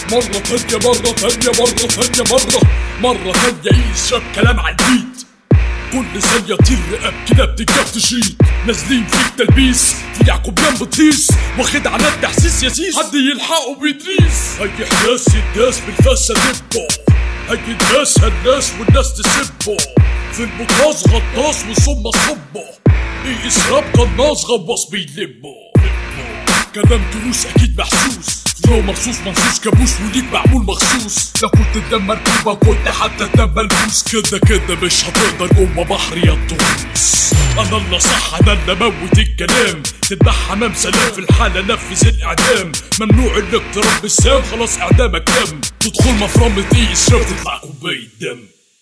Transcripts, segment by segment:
مرة تانية مرة تانية مرة تانية مرة تانية يشرب كلام على البيت. كل ثانية طير رقاب كده بتنجح تشيط. نازلين فيك تلبيس في يعقوبيان بطيس، واخد على التحسيس ياسيس حد يلحقه بيدريس. هي حداس يداس بالفاسة دبه، هي الناس هالناس والناس تسبه. في البطاس غطاس وثم صبه، ايه اسراب قناص غواص بيلبه. كلام دروس اكيد محسوس، فلو مرصوص منصوص كابوس وليك معمول مخصوص. لو كنت الدم مركوبة كنت حتى الدم ملبوس. كده مش هتقدر جوه بحر يا الطروس. انا اللي صح انا اللي موت الكلام، تذبح حمام سلام في الحالة نفذ الاعدام. ممنوع الاقتراب بالسام خلاص اعدامك تم. تدخل مفرمة ايه اشرب تطلع كوباية دم.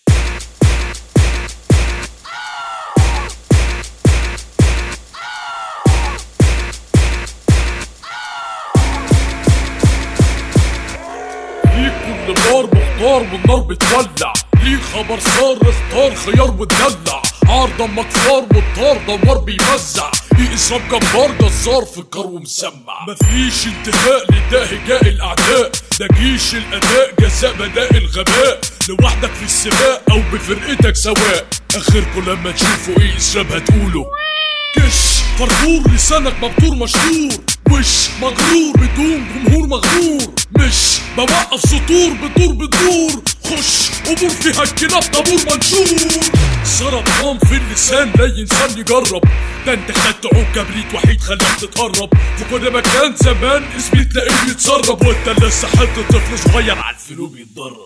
كل نار مختار والنار بتولع. ليه خبر صار اختار خيار وتدلع. عار دمك فار والطار دوار بيمزع. ايه اسراب جبار جزار في الكار ومسمع. مفيش انتهاء لده هجاء الاعداء، ده جيش الاداء جزاء بداء الغباء. لوحدك في السباق او بفرقتك سواء، اخركم لما تشوفوا ايه اسراب هتقولوا كش فرفور. لسانك مبتور مشهور، وش مغرور بدون جمهور مغرور. مش بوقف سطور بتدور. خش امور فيها الكلاب طابور منشور. سرطان في اللسان لا انسان يجرب، ده انت خدت عود كبريت وحيد خلاك تتهرب. في كل مكان زمان اسمي تلاقيه بيتسرب، وانت لسه حد طفل صغير على الفلو بيتدرب.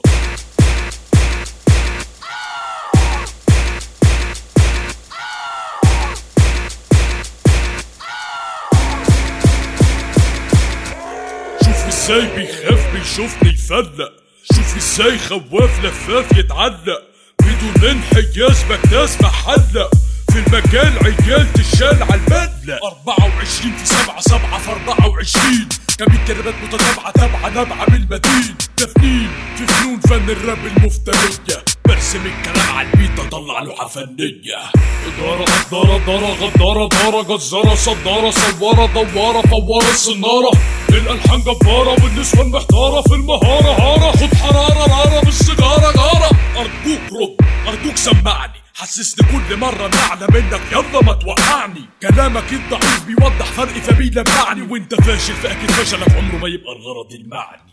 ازاي بيخاف بيشوفني يفلق. شوف ازاي خواف لفاف يتعلق. بدون انحياز بكتاز محلق. في المجال عيال تشال على المدلق. 24 في 7 في 24 كمية كلمات متتابعة تابعة نابعة بالمدين. تفنين في فنون فن الراب المفترية. برسم الكلام على البيت اطلع لوحة فنية. إدارة غدارة غدارة دارة جزارة صدارة صوارة دوارة فوارة الصنارة. الألحان جبارة والنسوان محتارة في المهارة هارة. خد حرارة رارة بالسيجارة جارة. أرجوك رد أرجوك سمعني، حسسني كل مرة ان اعلى منك يلا ما توقعني. كلامك الضعيف بيوضح فرقي فبيلمعني، وانت فاشل فاكيد فشلك عمره ما يبقى الغرض المعني.